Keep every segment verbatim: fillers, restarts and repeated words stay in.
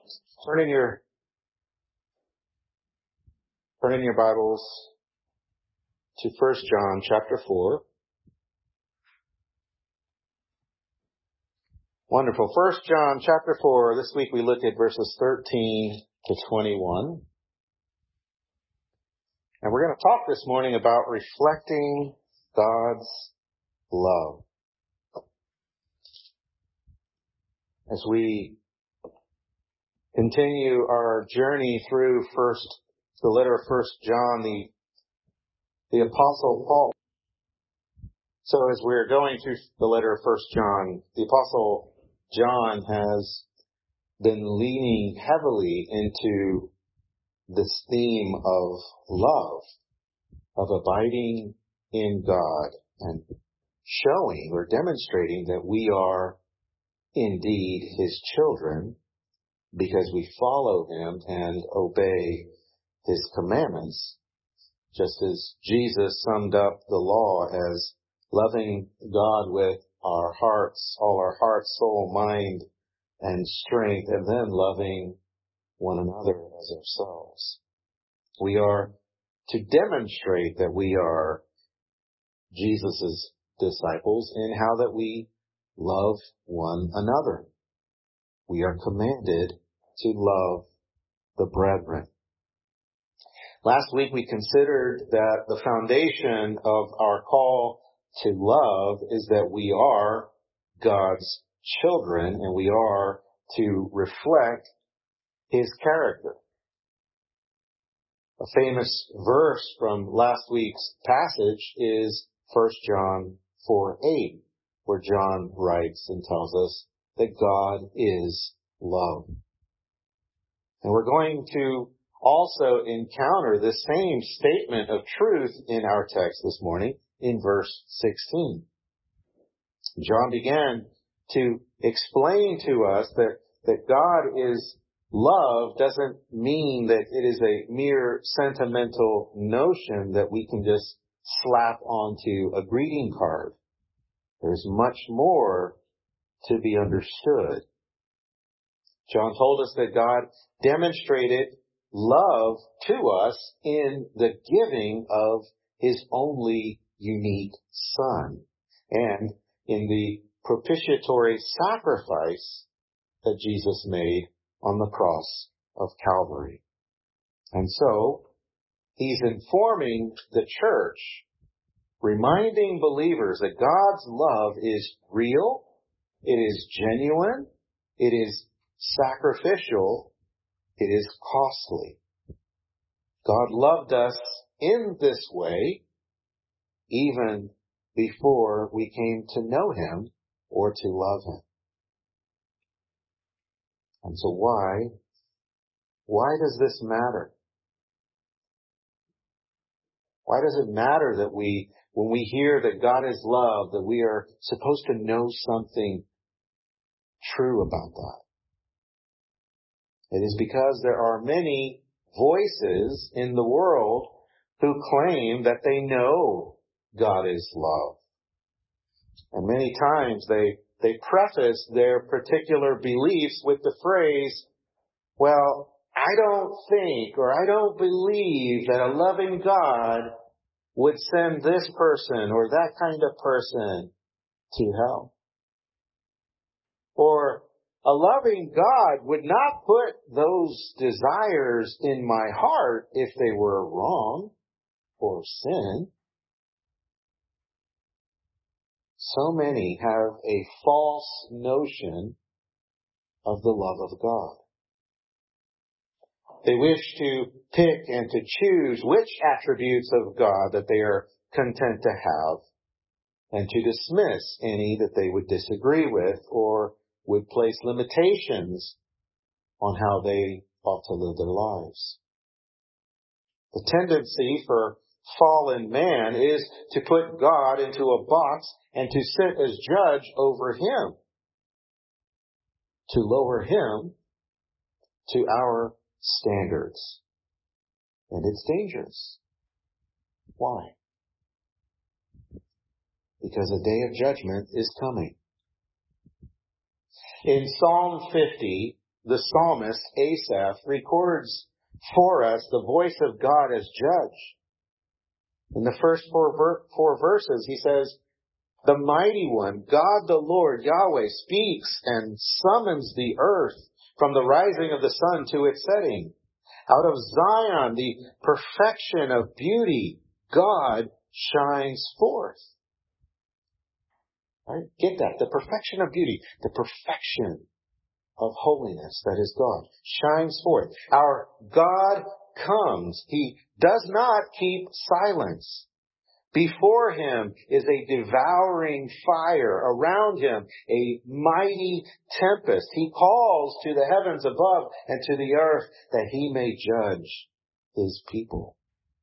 Turn in your turn in your Bibles to First John chapter four. Wonderful. First John chapter four. This week we looked at verses thirteen to twenty-one. And we're going to talk this morning about reflecting God's love. As we continue our journey through first the letter of First John, the the Apostle Paul. So as we're going through the letter of First John, the Apostle John has been leaning heavily into this theme of love, of abiding in God and showing or demonstrating that we are indeed His children because we follow Him and obey His commandments, just as Jesus summed up the law as loving God with our hearts, all our heart, soul, mind, and strength, and then loving one another as ourselves. We are to demonstrate that we are Jesus' disciples in how that we love one another. We are commanded to love the brethren. Last week we considered that the foundation of our call to love is that we are God's children and we are to reflect His character. A famous verse from last week's passage is First John four eight, where John writes and tells us that God is love. And we're going to also encounter the same statement of truth in our text this morning in verse sixteen. John began to explain to us that, that God is love doesn't mean that it is a mere sentimental notion that we can just slap onto a greeting card. There's much more to be understood. John told us that God demonstrated love to us in the giving of His only unique Son and in the propitiatory sacrifice that Jesus made on the cross of Calvary. And so, He's informing the church, reminding believers that God's love is real, it is genuine, it is sacrificial, it is costly. God loved us in this way even before we came to know Him or to love Him. And so why, why does this matter? Why does it matter that we, when we hear that God is love, that we are supposed to know something true about that? It is because there are many voices in the world who claim that they know God is love. And many times they, they preface their particular beliefs with the phrase, well, I don't think or I don't believe that a loving God would send this person or that kind of person to hell. Or a loving God would not put those desires in my heart if they were wrong or sin. So many have a false notion of the love of God. They wish to pick and to choose which attributes of God that they are content to have and to dismiss any that they would disagree with or would place limitations on how they ought to live their lives. The tendency for fallen man is to put God into a box and to sit as judge over Him, to lower Him to our standards. And it's dangerous. Why? Because a day of judgment is coming. In Psalm fifty, the psalmist Asaph records for us the voice of God as judge. In the first four, ver- four verses, he says, "The mighty one, God the Lord, Yahweh, speaks and summons the earth from the rising of the sun to its setting. Out of Zion, the perfection of beauty, God shines forth." Right? Get that. The perfection of beauty, the perfection of holiness, that is God, shines forth. Our God comes. He does not keep silence. Before him is a devouring fire. Around him, a mighty tempest. He calls to the heavens above and to the earth that he may judge his people.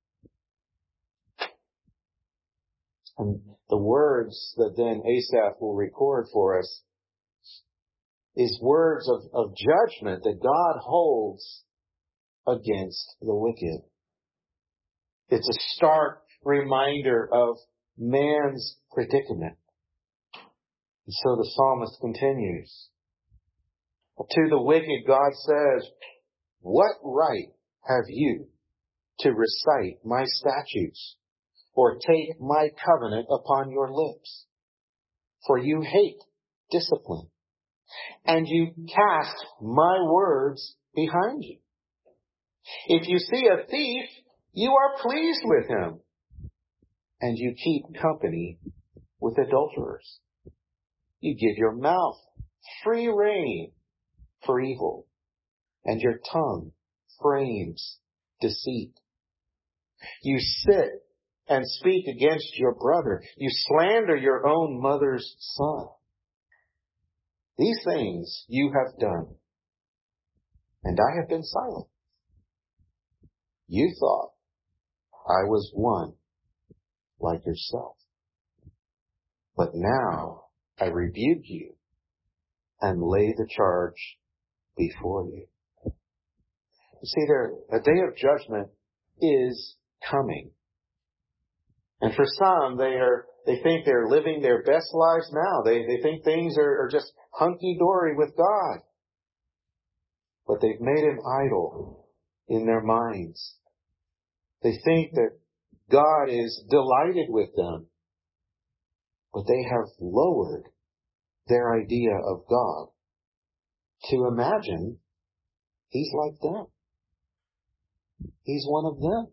And the words that then Asaph will record for us is words of, of judgment that God holds against the wicked. It's a stark reminder of man's predicament. And so the psalmist continues. To the wicked, God says, "What right have you to recite my statutes or take my covenant upon your lips? For you hate discipline, and you cast my words behind you. If you see a thief, you are pleased with him, and you keep company with adulterers. You give your mouth free rein for evil, and your tongue frames deceit. You sit and speak against your brother. You slander your own mother's son. These things you have done, and I have been silent. You thought I was one like yourself. But now I rebuke you and lay the charge before you." You see, there, a day of judgment is coming. And for some, they are, they think they're living their best lives now. They, they think things are, are just hunky-dory with God. But they've made an idol in their minds. They think that God is delighted with them. But they have lowered their idea of God to imagine he's like them. He's one of them.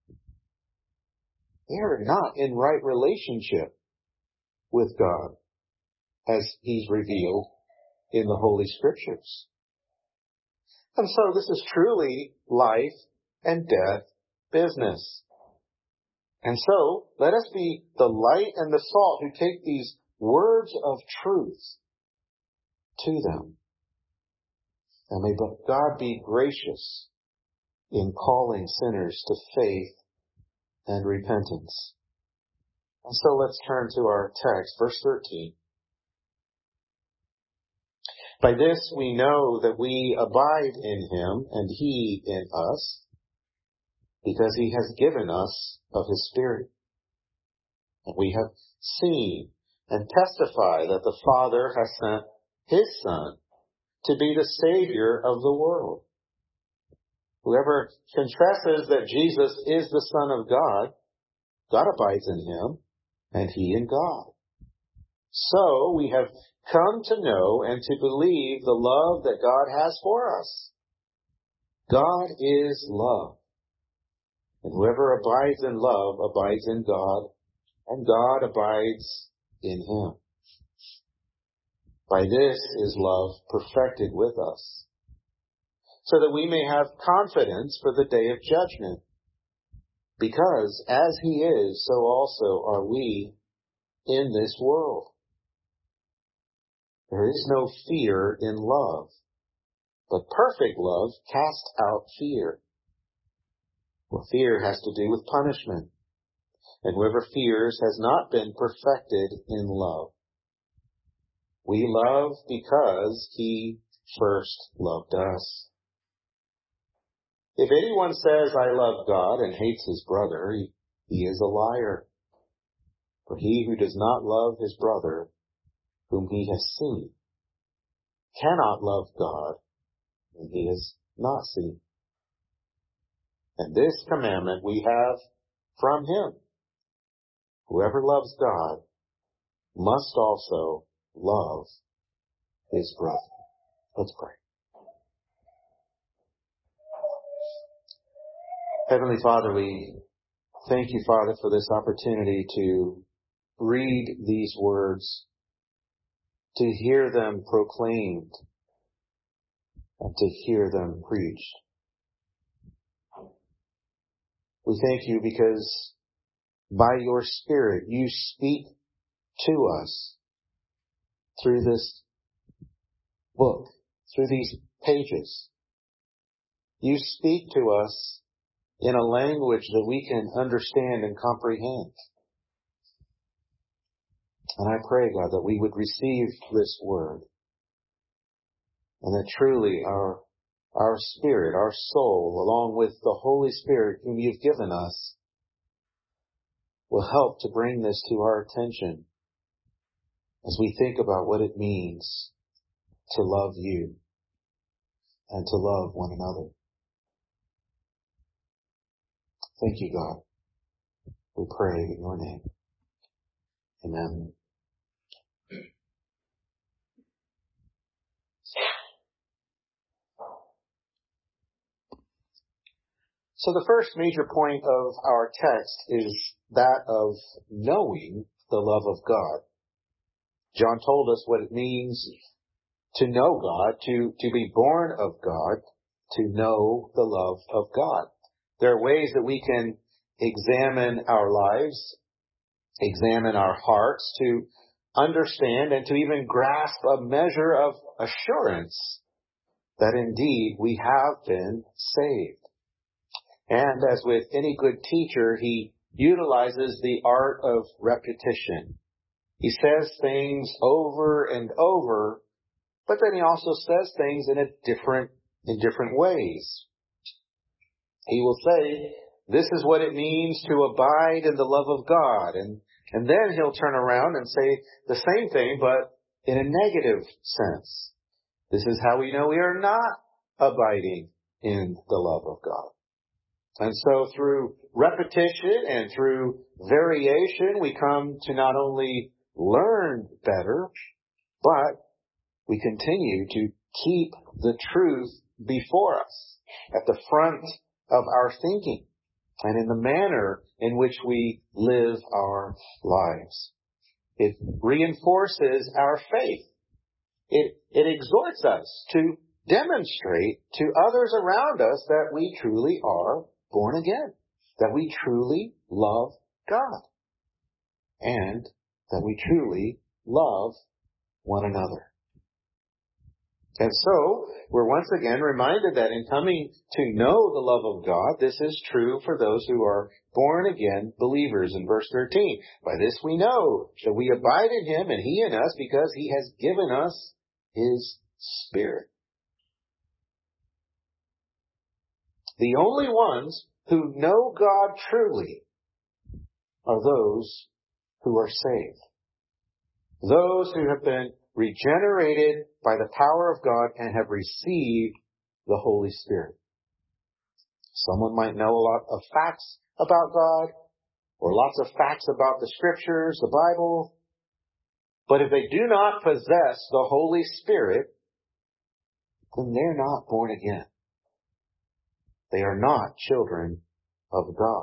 They are not in right relationship with God as he's revealed in the Holy Scriptures. And so this is truly life and death business. And so let us be the light and the salt who take these words of truth to them. And may God be gracious in calling sinners to faith and repentance. And so let's turn to our text, verse thirteen. "By this we know that we abide in him and he in us, because he has given us of his Spirit. And we have seen and testify that the Father has sent his Son to be the Savior of the world. Whoever confesses that Jesus is the Son of God, God abides in him, and he in God. So we have come to know and to believe the love that God has for us. God is love. And whoever abides in love abides in God, and God abides in him. By this is love perfected with us, so that we may have confidence for the day of judgment. Because as he is, so also are we in this world. There is no fear in love, but perfect love casts out fear. For fear has to do with punishment, and whoever fears has not been perfected in love. We love because he first loved us. If anyone says, I love God, and hates his brother, he, he is a liar. For he who does not love his brother, whom he has seen, cannot love God, whom he has not seen. And this commandment we have from him. Whoever loves God must also love his brother. Let's pray. Heavenly Father, we thank you, Father, for this opportunity to read these words, to hear them proclaimed, and to hear them preached. We thank you because by your Spirit you speak to us through this book, through these pages. You speak to us in a language that we can understand and comprehend. And I pray, God, that we would receive this word and that truly our, our spirit, our soul, along with the Holy Spirit whom you've given us, will help to bring this to our attention as we think about what it means to love you and to love one another. Thank you, God. We pray in your name. Amen. So the first major point of our text is that of knowing the love of God. John told us what it means to know God, to, to be born of God, to know the love of God. There are ways that we can examine our lives, examine our hearts, to understand and to even grasp a measure of assurance that indeed we have been saved. And as with any good teacher, he utilizes the art of repetition. He says things over and over, but then he also says things in a different, in different ways. He will say, this is what it means to abide in the love of God. And, and then he'll turn around and say the same thing, but in a negative sense. This is how we know we are not abiding in the love of God. And so through repetition and through variation, we come to not only learn better, but we continue to keep the truth before us, at the front of our thinking, and in the manner in which we live our lives. It reinforces our faith. It, it exhorts us to demonstrate to others around us that we truly are born again, that we truly love God, and that we truly love one another. And so, we're once again reminded that in coming to know the love of God, this is true for those who are born again believers. In verse thirteen, by this we know that we abide in him and he in us because he has given us his Spirit. The only ones who know God truly are those who are saved. Those who have been regenerated by the power of God and have received the Holy Spirit. Someone might know a lot of facts about God or lots of facts about the Scriptures, the Bible, but if they do not possess the Holy Spirit, then they're not born again. They are not children of God.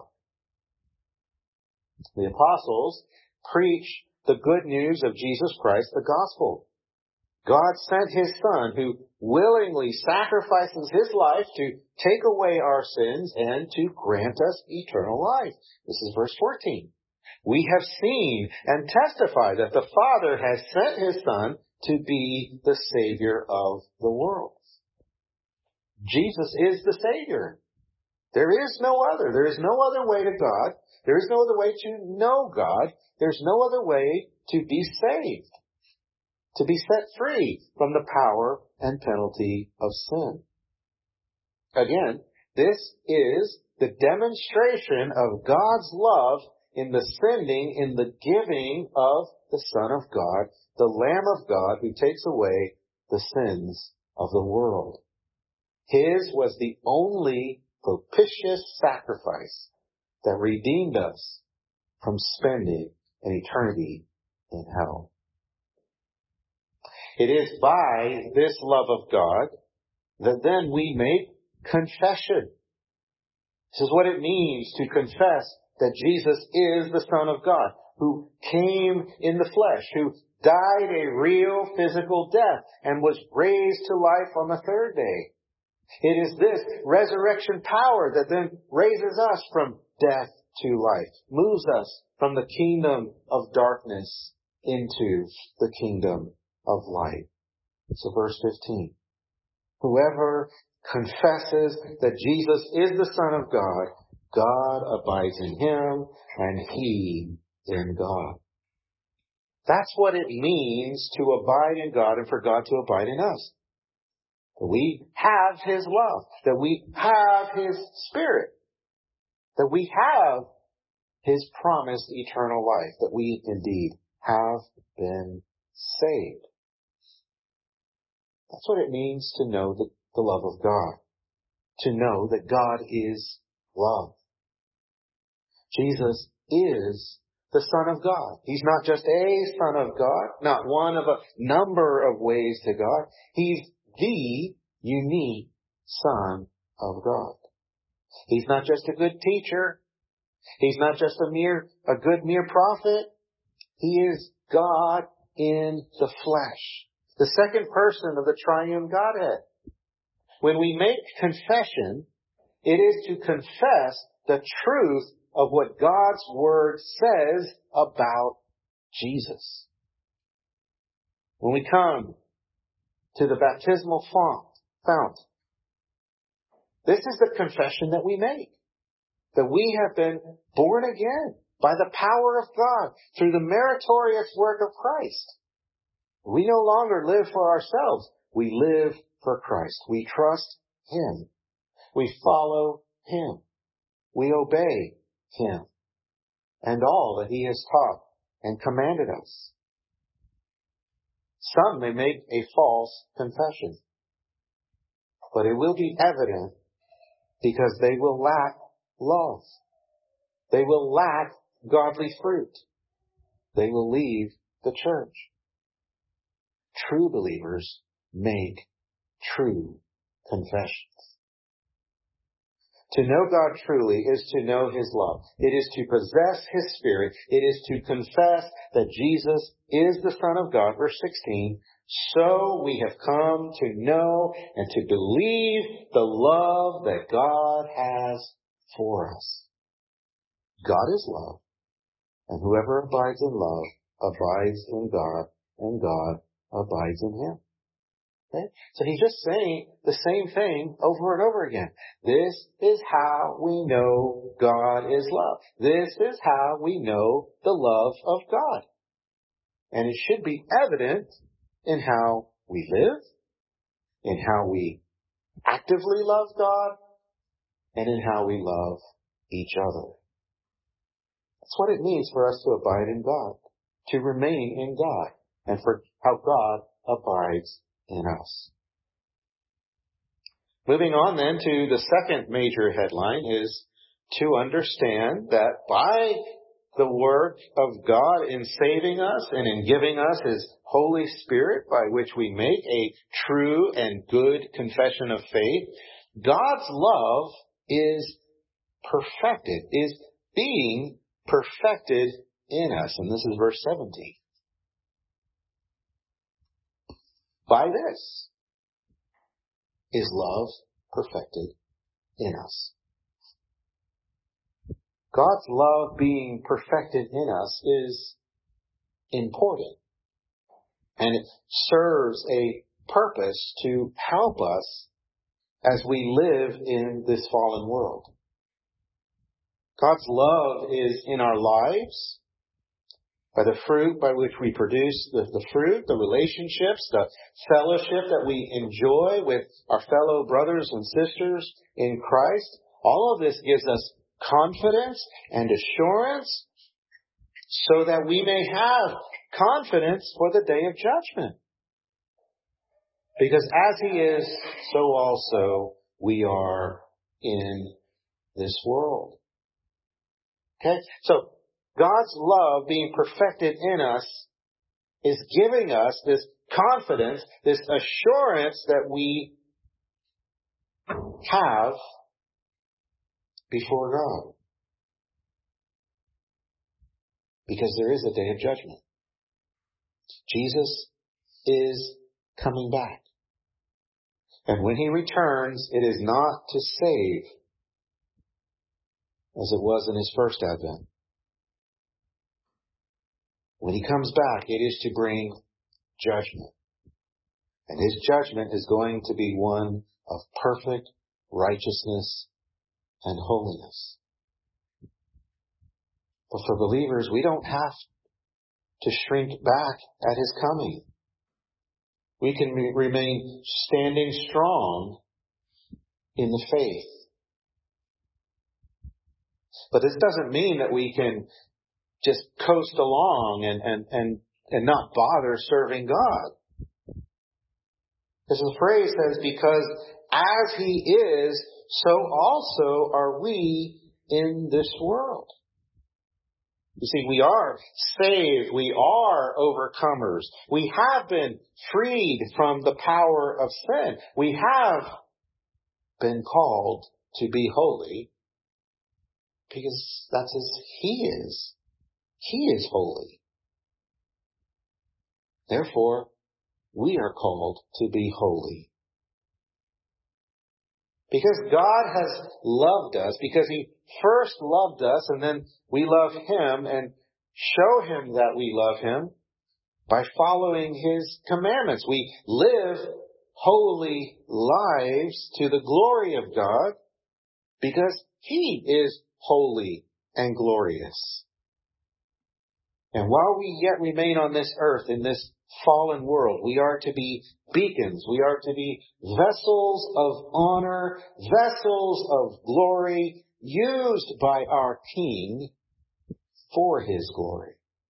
The apostles preach the good news of Jesus Christ, the gospel. God sent his Son, who willingly sacrifices his life to take away our sins and to grant us eternal life. This is verse fourteen. We have seen and testify that the Father has sent his Son to be the Savior of the world. Jesus is the Savior. There is no other. There is no other way to God. There is no other way to know God. There's no other way to be saved, to be set free from the power and penalty of sin. Again, this is the demonstration of God's love in the sending, in the giving of the Son of God, the Lamb of God who takes away the sins of the world. His was the only propitious sacrifice that redeemed us from spending an eternity in hell. It is by this love of God that then we make confession. This is what it means to confess that Jesus is the Son of God, who came in the flesh, who died a real physical death and was raised to life on the third day. It is this resurrection power that then raises us from death to life, moves us from the kingdom of darkness into the kingdom of light. So verse fifteen. Whoever confesses that Jesus is the Son of God, God abides in him and he in God. That's what it means to abide in God and for God to abide in us. That we have His love, that we have His Spirit, that we have His promised eternal life, that we indeed have been saved. That's what it means to know the, the love of God, to know that God is love. Jesus is the Son of God. He's not just a Son of God, not one of a number of ways to God. He's the unique Son of God. He's not just a good teacher. He's not just a mere, a good mere prophet. He is God in the flesh, the second person of the triune Godhead. When we make confession, it is to confess the truth of what God's Word says about Jesus. When we come to the baptismal fount, this is the confession that we make, that we have been born again by the power of God through the meritorious work of Christ. We no longer live for ourselves. We live for Christ. We trust Him. We follow Him. We obey Him and all that He has taught and commanded us. Some may make a false confession, but it will be evident because they will lack love. They will lack godly fruit. They will leave the church. True believers make true confessions. To know God truly is to know His love. It is to possess His Spirit. It is to confess that Jesus is the Son of God. Verse sixteen, so we have come to know and to believe the love that God has for us. God is love, and whoever abides in love abides in God, and God abides in him. Okay? So he's just saying the same thing over and over again. This is how we know God is love. This is how we know the love of God. And it should be evident in how we live, in how we actively love God, and in how we love each other. That's what it means for us to abide in God, to remain in God, and for how God abides in us. Moving on then to the second major headline is to understand that by the work of God in saving us and in giving us His Holy Spirit by which we make a true and good confession of faith, God's love is perfected, is being perfected in us. And this is verse seventeen. By this is love perfected in us. God's love being perfected in us is important, and it serves a purpose to help us as we live in this fallen world. God's love is in our lives by the fruit by which we produce the, the fruit, the relationships, the fellowship that we enjoy with our fellow brothers and sisters in Christ. All of this gives us confidence and assurance so that we may have confidence for the day of judgment. Because as He is, so also we are in this world. Okay? So, God's love being perfected in us is giving us this confidence, this assurance that we have before God. Because there is a day of judgment. Jesus is coming back. And when He returns, it is not to save as it was in His first advent. When He comes back, it is to bring judgment. And His judgment is going to be one of perfect righteousness and holiness. But for believers, we don't have to shrink back at His coming. We can re- remain standing strong in the faith. But this doesn't mean that we can just coast along and, and, and, and not bother serving God. As the phrase says, because as He is, so also are we in this world. You see, we are saved. We are overcomers. We have been freed from the power of sin. We have been called to be holy because that's as He is. He is holy. Therefore, we are called to be holy. Because God has loved us, because He first loved us, and then we love Him and show Him that we love Him by following His commandments. We live holy lives to the glory of God because He is holy and glorious. And while we yet remain on this earth, in this fallen world, we are to be beacons. We are to be vessels of honor, vessels of glory, used by our King for His glory.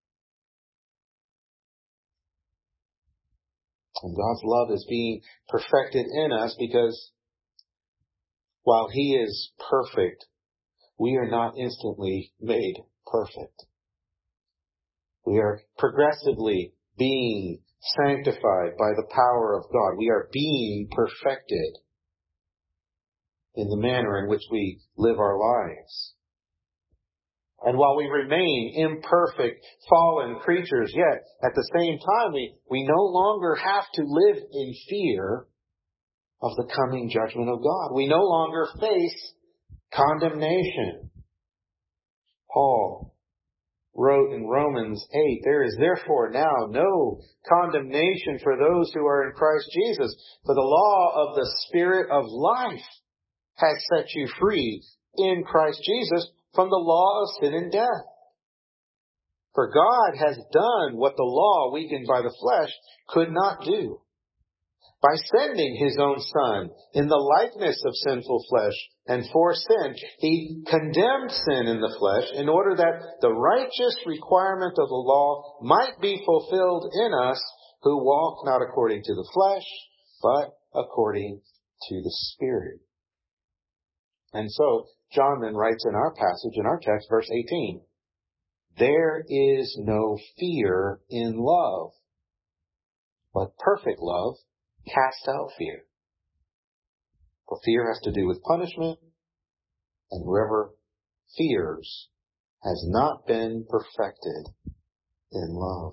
And God's love is being perfected in us because while He is perfect, we are not instantly made perfect. We are progressively being sanctified by the power of God. We are being perfected in the manner in which we live our lives. And while we remain imperfect, fallen creatures, yet at the same time we, we no longer have to live in fear of the coming judgment of God. We no longer face condemnation. Paul wrote in Romans eight, there is therefore now no condemnation for those who are in Christ Jesus, for the law of the Spirit of life has set you free in Christ Jesus from the law of sin and death. For God has done what the law, weakened by the flesh, could not do. By sending His own Son in the likeness of sinful flesh and for sin, He condemned sin in the flesh in order that the righteous requirement of the law might be fulfilled in us who walk not according to the flesh, but according to the Spirit. And so, John then writes in our passage, in our text, verse eighteen, there is no fear in love, but perfect love casts out fear. For fear has to do with punishment, and whoever fears has not been perfected in love.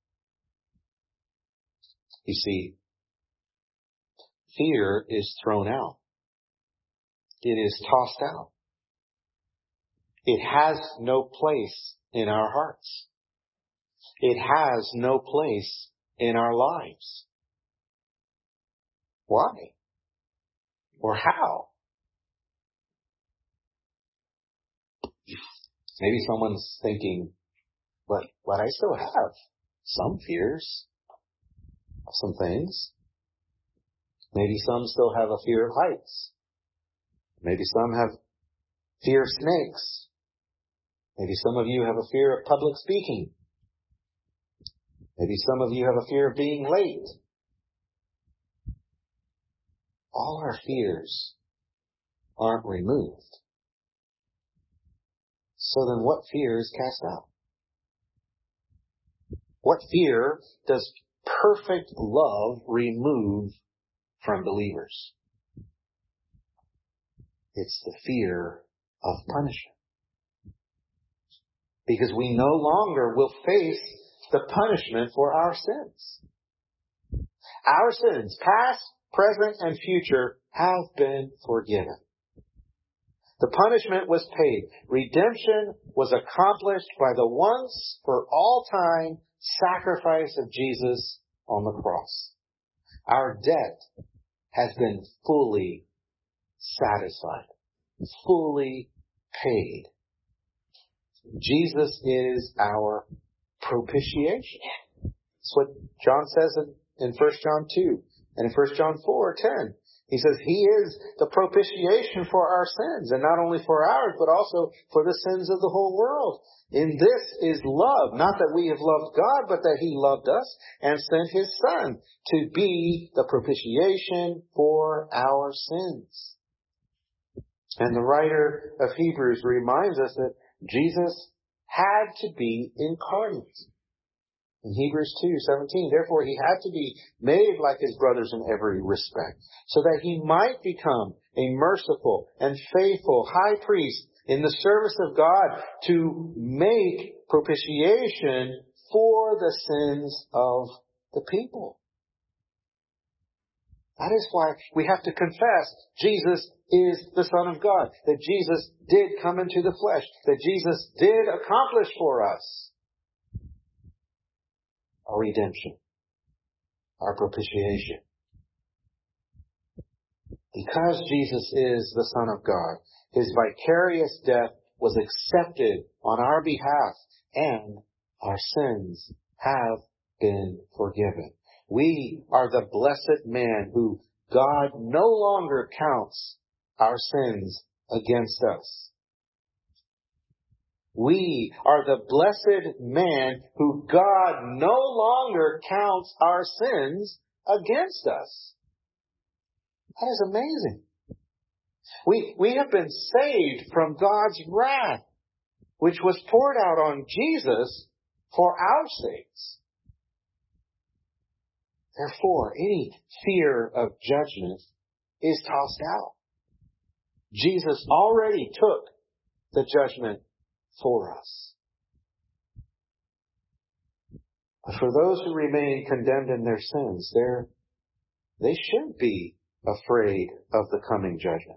You see, fear is thrown out. It is tossed out. It has no place in our hearts. It has no place in our lives. Why? Or how? Maybe someone's thinking, but, but I still have some fears of some things. Maybe some still have a fear of heights. Maybe some have fear of snakes. Maybe some of you have a fear of public speaking. Maybe some of you have a fear of being late. all our fears aren't removed. So then what fear is cast out? What fear does perfect love remove from believers? It's the fear of punishment. Because we no longer will face the punishment for our sins. Our sins, past, present, and future, have been forgiven. The punishment was paid. Redemption was accomplished by the once for all time sacrifice of Jesus on the cross. Our debt has been fully satisfied, fully paid. Jesus is our propitiation. That's what John says in, in First John two and in First John four ten. He says He is the propitiation for our sins, and not only for ours, but also for the sins of the whole world. In this is love, not that we have loved God, but that He loved us and sent His Son to be the propitiation for our sins. And the writer of Hebrews reminds us that Jesus had to be incarnate. In Hebrews two seventeen, therefore He had to be made like His brothers in every respect, so that He might become a merciful and faithful high priest in the service of God to make propitiation for the sins of the people. That is why we have to confess Jesus is the Son of God, that Jesus did come into the flesh, that Jesus did accomplish for us our redemption, our propitiation. Because Jesus is the Son of God, His vicarious death was accepted on our behalf, and our sins have been forgiven. We are the blessed man who God no longer counts our sins against us. We are the blessed man who God no longer counts our sins against us. That is amazing. We, we have been saved from God's wrath, which was poured out on Jesus for our sakes. Therefore, any fear of judgment is tossed out. Jesus already took the judgment for us. But for those who remain condemned in their sins, they're, they should be afraid of the coming judgment.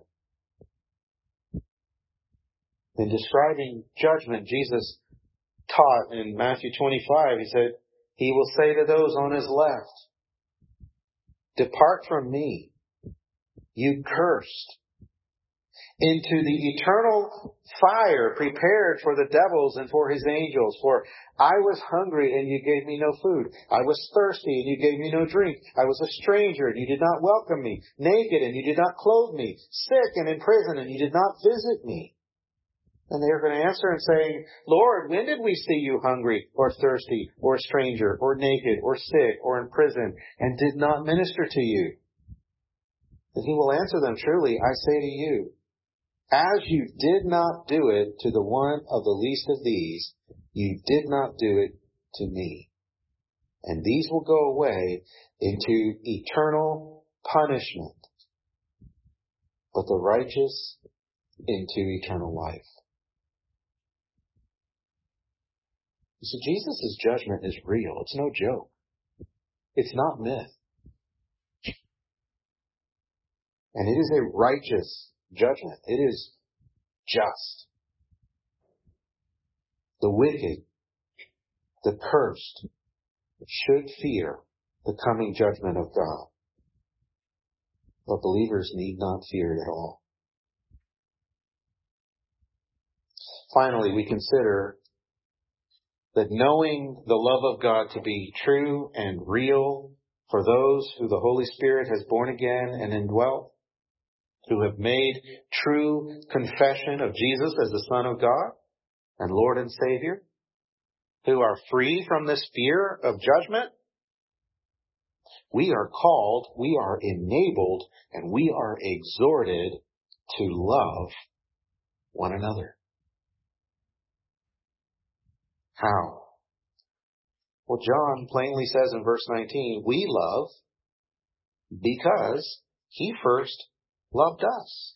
In describing judgment, Jesus taught in Matthew twenty-five, He said, He will say to those on His left, "Depart from me, you cursed, into the eternal fire prepared for the devils and for his angels. For I was hungry, and you gave me no food. I was thirsty, and you gave me no drink. I was a stranger, and you did not welcome me. Naked, and you did not clothe me. Sick and in prison, and you did not visit me." And they are going to answer and say, "Lord, when did we see you hungry or thirsty or a stranger or naked or sick or in prison and did not minister to you?" And He will answer them, "Truly, I say to you, as you did not do it to the one of the least of these, you did not do it to me." And these will go away into eternal punishment, but the righteous into eternal life. You see, Jesus' judgment is real. It's no joke. It's not myth. And it is a righteous judgment. It is just. The wicked, the cursed, should fear the coming judgment of God. But believers need not fear it at all. Finally, we consider that knowing the love of God to be true and real for those who the Holy Spirit has born again and indwelt, who have made true confession of Jesus as the Son of God and Lord and Savior, who are free from this fear of judgment, we are called, we are enabled, and we are exhorted to love one another. How? Well, John plainly says in verse nineteen, we love because he first loved us.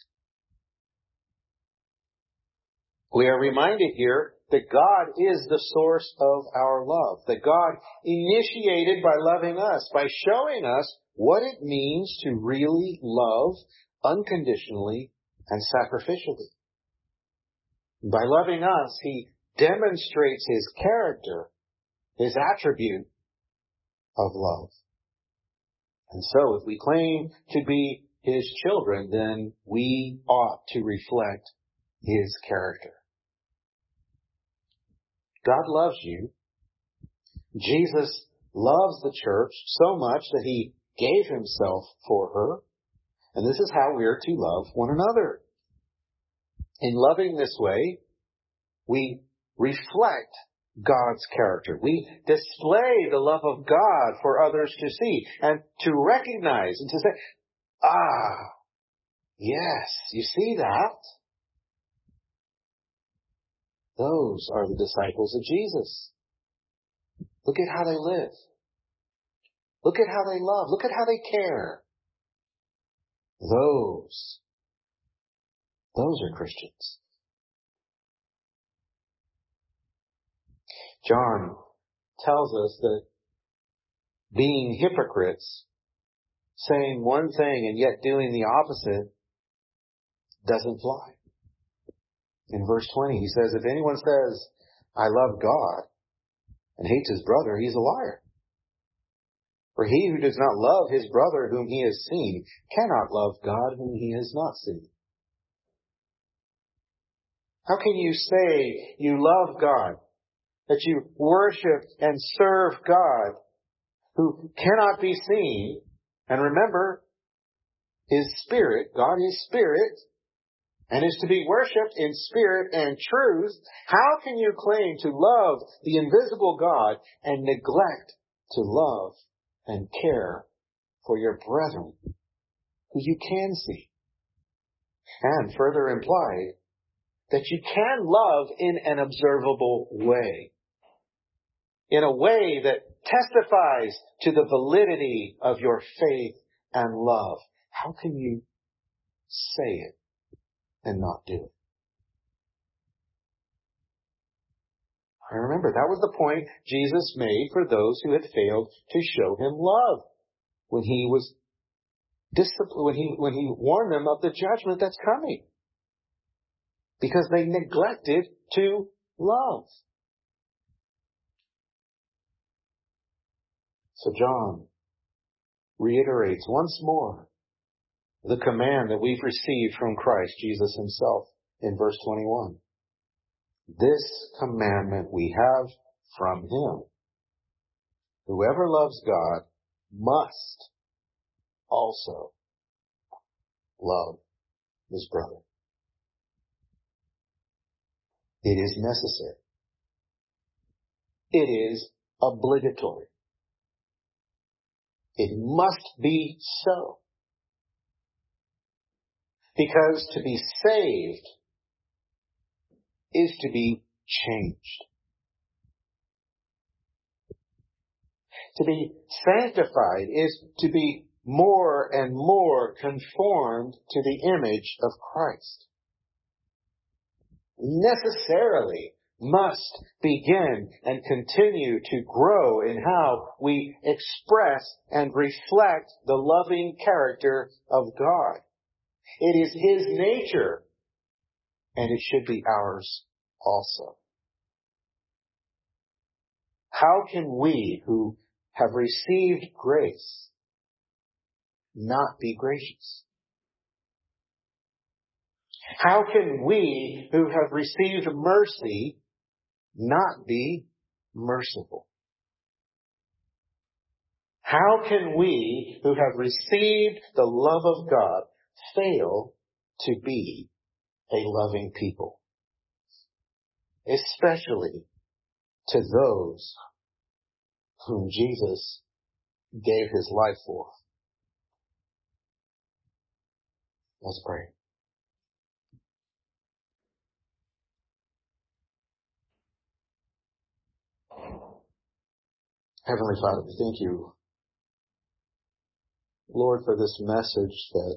We are reminded here that God is the source of our love, that God initiated by loving us, by showing us what it means to really love unconditionally and sacrificially. By loving us, he demonstrates his character, his attribute of love. And so if we claim to be his children, then we ought to reflect his character. God loves you. Jesus loves the church so much that he gave himself for her. And this is how we are to love one another. In loving this way, we reflect God's character. We display the love of God for others to see and to recognize and to say, ah, yes, you see that? Those are the disciples of Jesus. Look at how they live. Look at how they love. Look at how they care. Those, those are Christians. John tells us that being hypocrites, saying one thing and yet doing the opposite, doesn't fly. In verse twenty, he says, if anyone says, I love God, and hates his brother, he is a liar. For he who does not love his brother whom he has seen cannot love God whom he has not seen. How can you say you love God, that you worship and serve God who cannot be seen? And remember, his spirit, God is spirit, and is to be worshipped in spirit and truth. How can you claim to love the invisible God and neglect to love and care for your brethren who you can see? And further implied, that you can love in an observable way, in a way that testifies to the validity of your faith and love. How can you say it and not do it? I remember that was the point Jesus made for those who had failed to show him love when he was disciplined, when he when he warned them of the judgment that's coming, because they neglected to love. So John reiterates once more the command that we've received from Christ Jesus himself in verse twenty-one. This commandment we have from him. Whoever loves God must also love his brother. It is necessary. It is obligatory. It must be so. Because to be saved is to be changed. To be sanctified is to be more and more conformed to the image of Christ. Necessarily must begin and continue to grow in how we express and reflect the loving character of God. It is his nature, and it should be ours also. How can we who have received grace not be gracious? How can we who have received mercy not be merciful? How can we who have received the love of God fail to be a loving people? Especially to those whom Jesus gave his life for. Let's pray. Heavenly Father, we thank you, Lord, for this message that,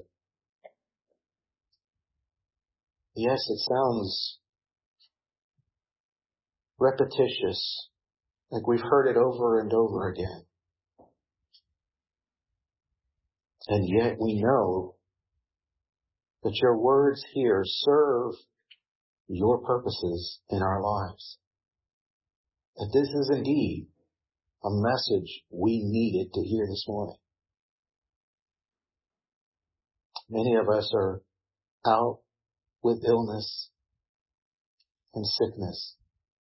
yes, it sounds repetitious, like we've heard it over and over again. And yet we know that your words here serve your purposes in our lives. That this is indeed a message we needed to hear this morning. Many of us are out with illness and sickness.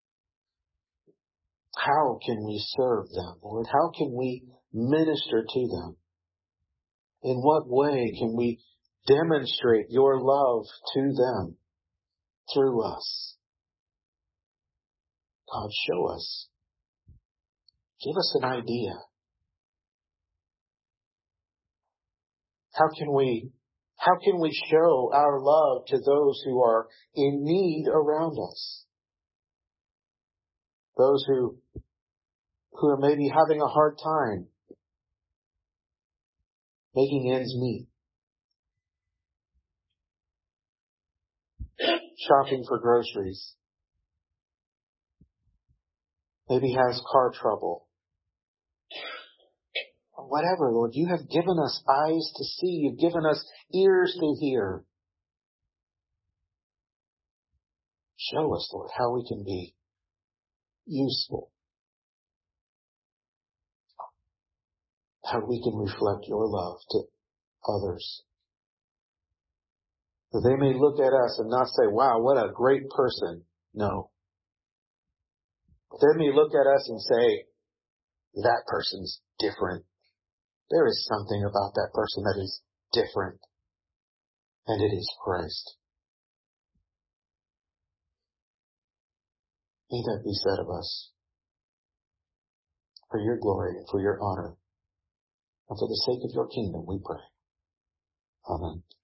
How can we serve them, Lord? How can we minister to them? In what way can we demonstrate your love to them through us? God, show us. Give us an idea. How can we, how can we show our love to those who are in need around us? Those who, who are maybe having a hard time making ends meet. Shopping for groceries. Maybe has car trouble. Whatever, Lord, you have given us eyes to see. You've given us ears to hear. Show us, Lord, how we can be useful. How we can reflect your love to others. That they may look at us and not say, wow, what a great person. No. They may look at us and say, that person's different. There is something about that person that is different. And it is Christ. May that be said of us. For your glory and for your honor. And for the sake of your kingdom, we pray. Amen.